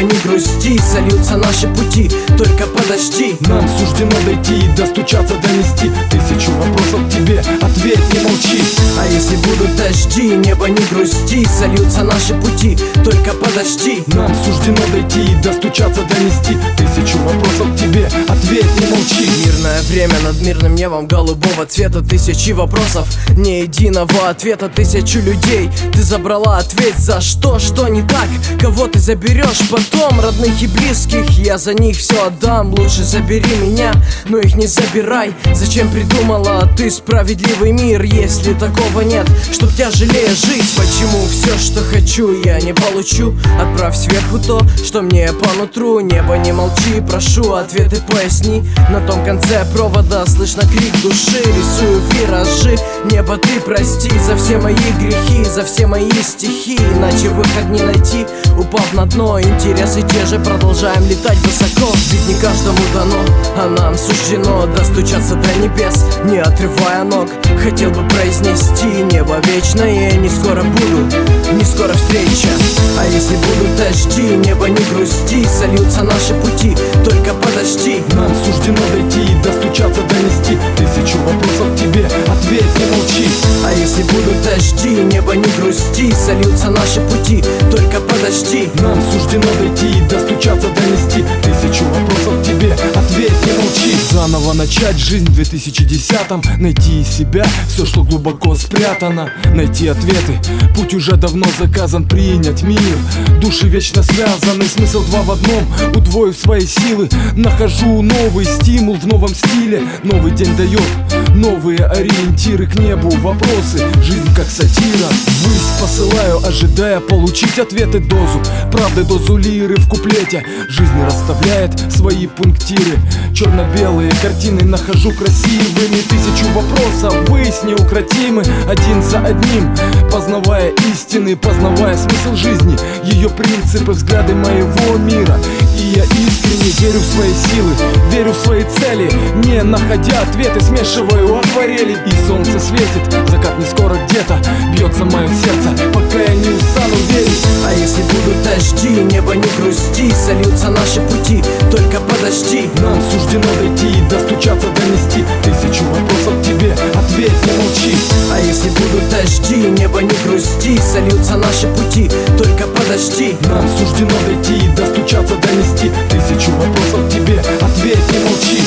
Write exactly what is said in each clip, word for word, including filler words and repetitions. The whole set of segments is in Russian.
не грусти, сольются наши пути, только подожди. Нам суждено дойти и достучаться, донести тысячу вопросов к тебе, ответь, не молчи. А если будут дожди, небо не грусти, сольются наши пути, только подожди. Нам суждено дойти и достучаться, донести тысячу вопросов к тебе, ответь, не молчи. Мирное время над мирным небом голубого цвета, тысячи вопросов, ни единого ответа, тысячу людей ты забрала, ответь за что, что не так, кого ты заберешь потом, родных и близких, я за них все отдам, лучше забери меня, но их не забирай. Зачем придумала ты справедливый мир, если такого нет, чтоб тяжелее жить? Почему все, что хочу, я не получу? Отправь сверху то, что мне по нутру. Небо, не молчи, прошу, ответы поясни. На том конце провода слышно крик души, рисую виражи. Небо, ты прости за все мои грехи, за все мои стихи, иначе выход не найти, упав на дно. Интересы те же, продолжаем летать высоко, ведь не каждому дано, а нам суждено достучаться до небес, не отрывая ног. Хотел бы произнести: небо вечное, не скоро буду, не скоро встреча. А если будут дожди, небо не грусти, сольются наши пути, только подожди. Нам суждено дойти и достучаться, донести тысячу вопросов к тебе, ответь, не молчи. А если будут дожди, небо не грусти, сольются наши пути, только подожди. Нам суждено дойти и достучаться, донести тысячу вопросов к тебе, ответь, не молчи. Заново начать жизнь в две тысячи десятом, найти из себя все, что глубоко спрятано, найти ответы, путь уже давно заказан, принять мир. Души вечно связаны, смысл два в одном, удвоив свои силы. Нахожу новый стимул в новом стиле, новый день дает новые ориентиры к небу, вопросы, жизнь как сатира. Ввысь посылаю, ожидая получить ответы, дозу правды, дозу лиры в куплете. Жизнь расставляет свои пунктиры, черно-белые картины нахожу красивыми. Тысячу вопросов, ввысь неукротимы, один за одним, познавая истины, познавая смысл жизни, ее принципы, взгляды моего мира. И я искренне верю в свои силы, верю в свои цели, не находя ответы, смешиваю акварели. И солнце светит, закат не скоро где-то, бьется мое сердце, пока я не устану верить. А если будут дожди, небо не грусти, сольются наши пути, только подожди. Нам суждено дойти и достучаться, донести тысячу вопросов к тебе, ответь, не молчи. А если будут дожди, небо не грусти, сольются наши пути, только подожди. Нам суждено дойти и достучаться, донести тысячу вопросов к тебе, ответь, не молчи.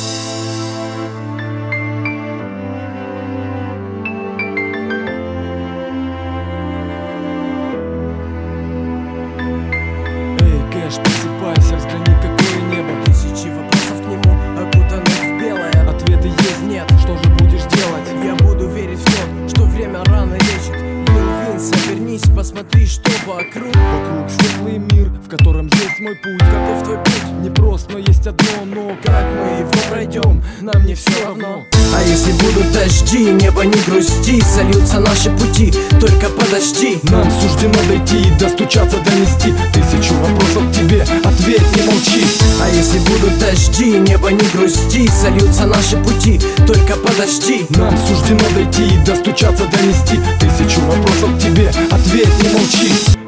Просыпайся, взгляни, какое небо. Тысячи вопросов к нему, окутанных в белое. Ответы есть, нет, что же будешь делать? Я буду верить в то, что время рано лечит. Лил Винс, обернись, посмотри, что вокруг. Вокруг светлый мир, в котором есть мой путь. Каков твой путь? Не прост, но есть одно но. Как мы его пройдем, нам не все равно. А если будут дожди, небо не грусти, сольются наши пути, только подожди. Нам суждено дойти и достучаться, донести тысячу вопросов к тебе, ответь, не молчи. А если будут дожди, небо не грусти, сольются наши пути, только подожди. Нам суждено дойти и достучаться, донести тысячу вопросов к тебе, ответь, не молчи.